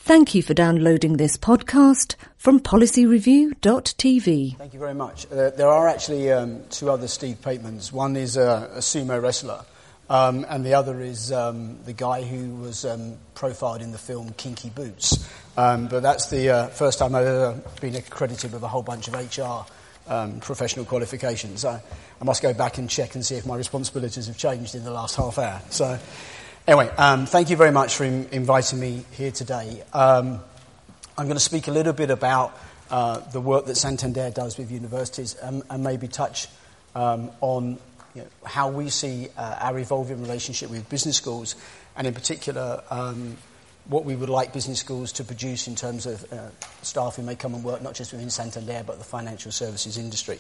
Thank you for downloading this podcast from policyreview.tv. Thank you very much. There are actually two other Steve Patemans. One is a sumo wrestler, and the other is the guy who was profiled in the film Kinky Boots. But that's the first time I've ever been accredited with a whole bunch of HR professional qualifications. I must go back and check and see if my responsibilities have changed in the last half hour. So, anyway, thank you very much for inviting me here today. I'm going to speak a little bit about the work that Santander does with universities and maybe touch on how we see our evolving relationship with business schools, and in particular what we would like business schools to produce in terms of staff who may come and work not just within Santander but the financial services industry.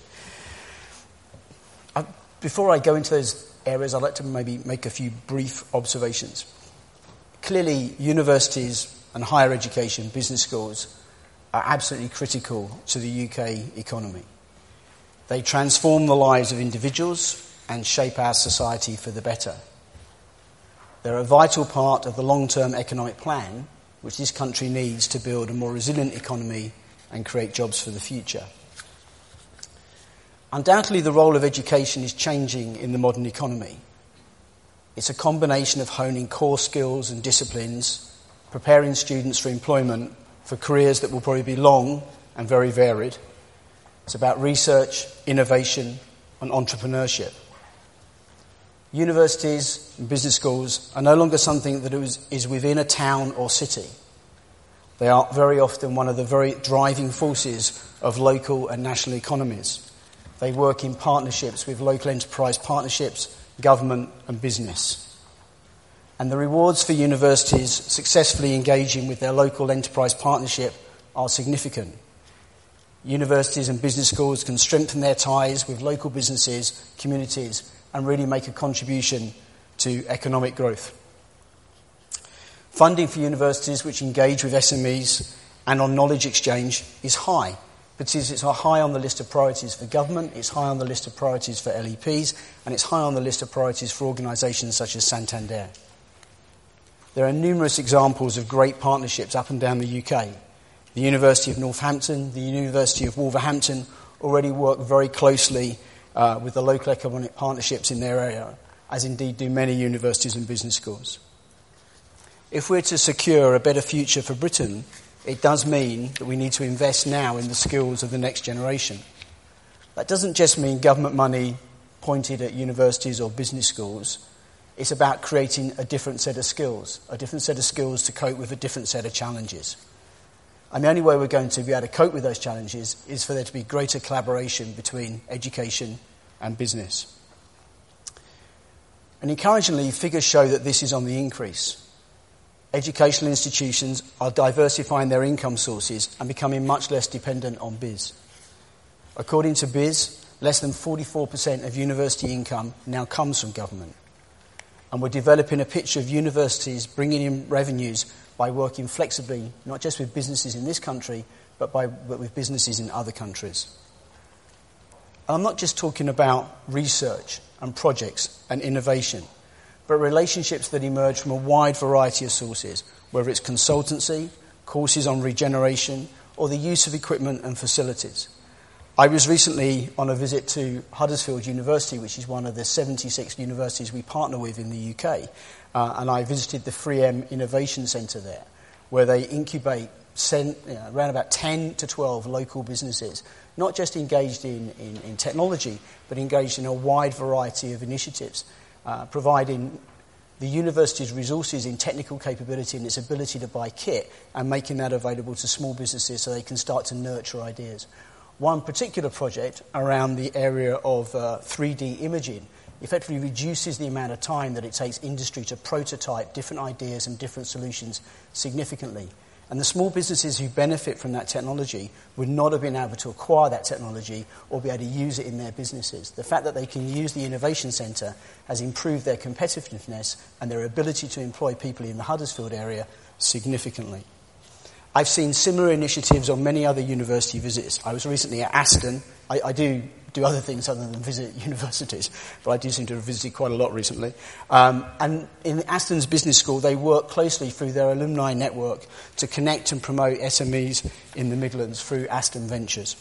Before I go into those areas, I'd like to maybe make a few brief observations. Clearly, universities and higher education, business schools, are absolutely critical to the UK economy. They transform the lives of individuals and shape our society for the better. They're a vital part of the long-term economic plan which this country needs to build a more resilient economy and create jobs for the future. Undoubtedly, the role of education is changing in the modern economy. It's a combination of honing core skills and disciplines, preparing students for employment for careers that will probably be long and very varied. It's about research, innovation, and entrepreneurship. Universities and business schools are no longer something that is within a town or city. They are very often one of the very driving forces of local and national economies. They work in partnerships with local enterprise partnerships, government and business. And the rewards for universities successfully engaging with their local enterprise partnership are significant. Universities and business schools can strengthen their ties with local businesses, communities, and really make a contribution to economic growth. Funding for universities which engage with SMEs and on knowledge exchange is high. It's high on the list of priorities for government, it's high on the list of priorities for LEPs, and it's high on the list of priorities for organisations such as Santander. There are numerous examples of great partnerships up and down the UK. The University of Northampton, the University of Wolverhampton already work very closely with the local economic partnerships in their area, as indeed do many universities and business schools. If we're to secure a better future for Britain, it does mean that we need to invest now in the skills of the next generation. That doesn't just mean government money pointed at universities or business schools. It's about creating a different set of skills to cope with a different set of challenges. And the only way we're going to be able to cope with those challenges is for there to be greater collaboration between education and business. And encouragingly, figures show that this is on the increase. Educational institutions are diversifying their income sources and becoming much less dependent on BIS. According to BIS, less than 44% of university income now comes from government. And we're developing a picture of universities bringing in revenues by working flexibly, not just with businesses in this country, but with businesses in other countries. And I'm not just talking about research and projects and innovation, but relationships that emerge from a wide variety of sources, whether it's consultancy, courses on regeneration, or the use of equipment and facilities. I was recently on a visit to Huddersfield University, which is one of the 76 universities we partner with in the UK, and I visited the 3M Innovation Centre there, where they incubate around about 10 to 12 local businesses, not just engaged in technology, but engaged in a wide variety of initiatives, providing the university's resources in technical capability and its ability to buy kit and making that available to small businesses so they can start to nurture ideas. One particular project around the area of 3D imaging effectively reduces the amount of time that it takes industry to prototype different ideas and different solutions significantly. And the small businesses who benefit from that technology would not have been able to acquire that technology or be able to use it in their businesses. The fact that they can use the Innovation Centre has improved their competitiveness and their ability to employ people in the Huddersfield area significantly. I've seen similar initiatives on many other university visits. I was recently at Aston. I do do other things other than visit universities, but I do seem to have visited quite a lot recently. And in Aston's business school, they work closely through their alumni network to connect and promote SMEs in the Midlands through Aston Ventures.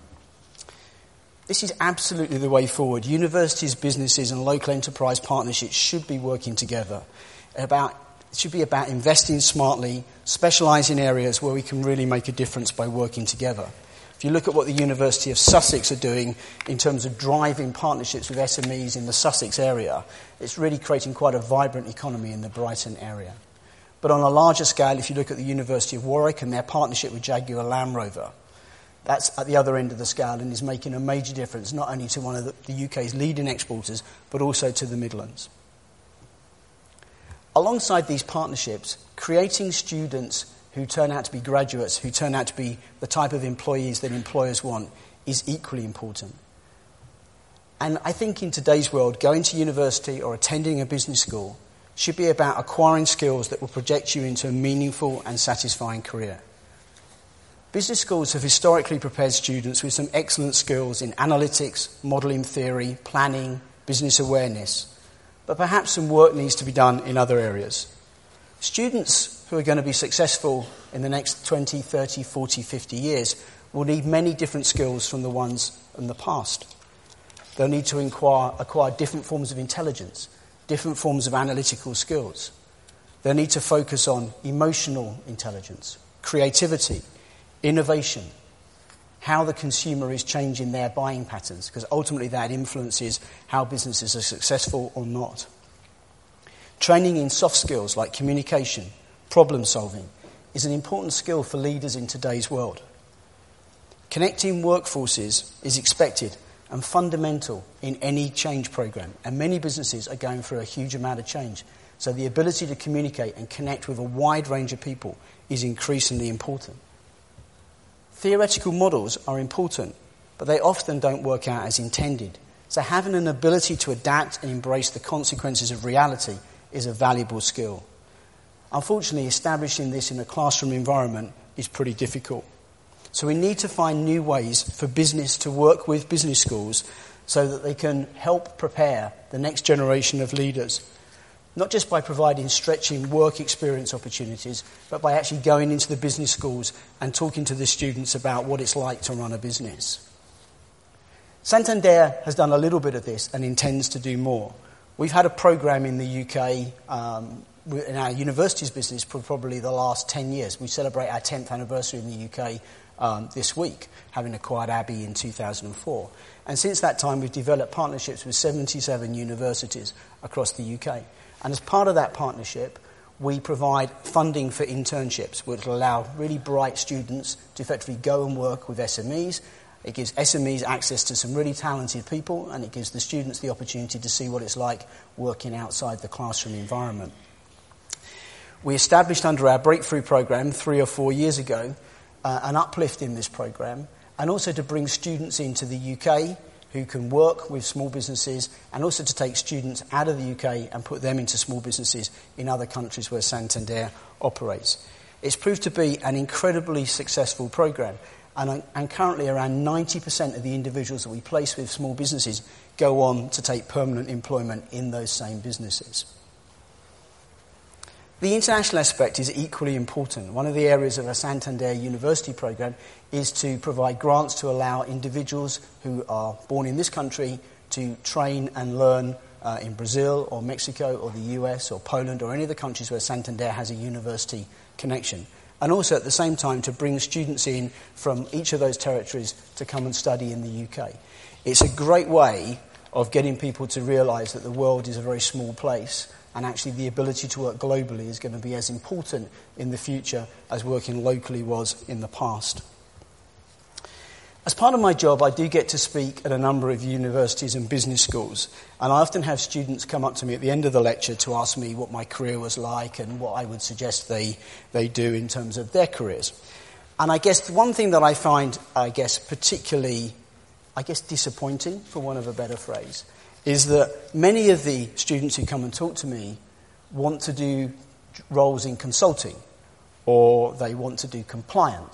This is absolutely the way forward. Universities, businesses and local enterprise partnerships should be working together. It should be about investing smartly, specialising in areas where we can really make a difference by working together. If you look at what the University of Sussex are doing in terms of driving partnerships with SMEs in the Sussex area, it's really creating quite a vibrant economy in the Brighton area. But on a larger scale, if you look at the University of Warwick and their partnership with Jaguar Land Rover, that's at the other end of the scale and is making a major difference, not only to one of the UK's leading exporters, but also to the Midlands. Alongside these partnerships, creating students who turn out to be graduates, who turn out to be the type of employees that employers want, is equally important. And I think in today's world, going to university or attending a business school should be about acquiring skills that will project you into a meaningful and satisfying career. Business schools have historically prepared students with some excellent skills in analytics, modelling theory, planning, business awareness, but perhaps some work needs to be done in other areas. Students who are going to be successful in the next 20, 30, 40, 50 years will need many different skills from the ones in the past. They'll need to acquire different forms of intelligence, different forms of analytical skills. They'll need to focus on emotional intelligence, creativity, innovation, how the consumer is changing their buying patterns, because ultimately that influences how businesses are successful or not. Training in soft skills like communication, problem solving, is an important skill for leaders in today's world. Connecting workforces is expected and fundamental in any change program, and many businesses are going through a huge amount of change. So the ability to communicate and connect with a wide range of people is increasingly important. Theoretical models are important, but they often don't work out as intended. So having an ability to adapt and embrace the consequences of reality is a valuable skill. Unfortunately, establishing this in a classroom environment is pretty difficult. So we need to find new ways for business to work with business schools so that they can help prepare the next generation of leaders, not just by providing stretching work experience opportunities, but by actually going into the business schools and talking to the students about what it's like to run a business. Santander has done a little bit of this and intends to do more. We've had a programme in the UK in our universities business for probably the last 10 years. We celebrate our 10th anniversary in the UK this week, having acquired Abbey in 2004. And since that time, we've developed partnerships with 77 universities across the UK. And as part of that partnership, we provide funding for internships, which will allow really bright students to effectively go and work with SMEs. It gives SMEs access to some really talented people, and it gives the students the opportunity to see what it's like working outside the classroom environment. We established under our Breakthrough programme 3 or 4 years ago an uplift in this programme, and also to bring students into the UK who can work with small businesses, and also to take students out of the UK and put them into small businesses in other countries where Santander operates. It's proved to be an incredibly successful programme, and currently around 90% of the individuals that we place with small businesses go on to take permanent employment in those same businesses. The international aspect is equally important. One of the areas of a Santander University programme is to provide grants to allow individuals who are born in this country to train and learn in Brazil or Mexico or the US or Poland or any of the countries where Santander has a university connection. And also at the same time to bring students in from each of those territories to come and study in the UK. It's a great way of getting people to realise that the world is a very small place, and actually the ability to work globally is going to be as important in the future as working locally was in the past. As part of my job, I do get to speak at a number of universities and business schools, and I often have students come up to me at the end of the lecture to ask me what my career was like and what I would suggest they do in terms of their careers. And I guess the one thing that I find, particularly, disappointing, for want of a better phrase, is that many of the students who come and talk to me want to do roles in consulting, or they want to do compliance,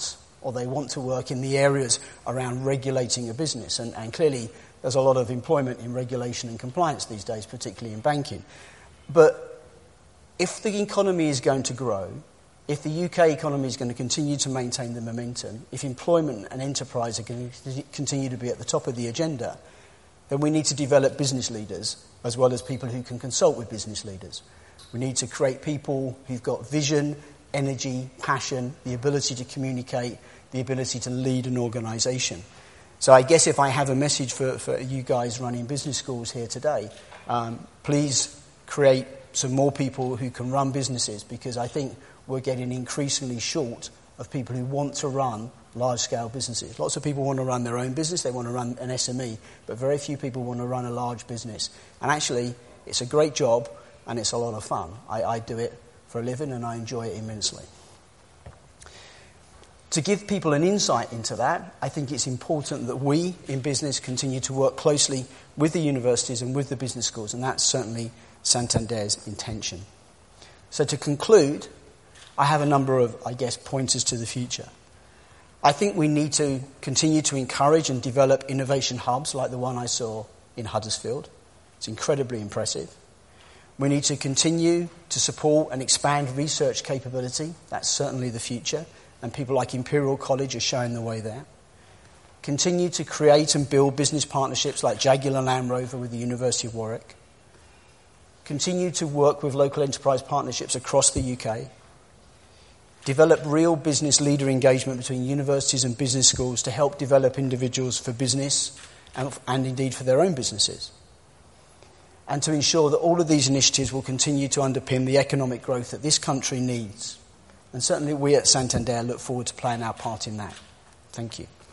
or they want to work in the areas around regulating a business. And clearly there's a lot of employment in regulation and compliance these days, particularly in banking. But if the economy is going to grow, if the UK economy is going to continue to maintain the momentum, if employment and enterprise are going to continue to be at the top of the agenda, then we need to develop business leaders as well as people who can consult with business leaders. We need to create people who've got vision, energy, passion, the ability to communicate, the ability to lead an organisation. So I guess if I have a message for you guys running business schools here today, please create some more people who can run businesses, because I think we're getting increasingly short of people who want to run large-scale businesses. Lots of people want to run their own business, they want to run an SME, but very few people want to run a large business. And actually, it's a great job and it's a lot of fun. I do it for a living and I enjoy it immensely. To give people an insight into that, I think it's important that we in business continue to work closely with the universities and with the business schools, and that's certainly Santander's intention. So to conclude, I have a number of, pointers to the future. I think we need to continue to encourage and develop innovation hubs like the one I saw in Huddersfield. It's incredibly impressive. We need to continue to support and expand research capability. That's certainly the future, and people like Imperial College are showing the way there. Continue to create and build business partnerships like Jaguar Land Rover with the University of Warwick. Continue to work with local enterprise partnerships across the UK. Develop real business leader engagement between universities and business schools to help develop individuals for business and indeed for their own businesses. And to ensure that all of these initiatives will continue to underpin the economic growth that this country needs. And certainly we at Santander look forward to playing our part in that. Thank you.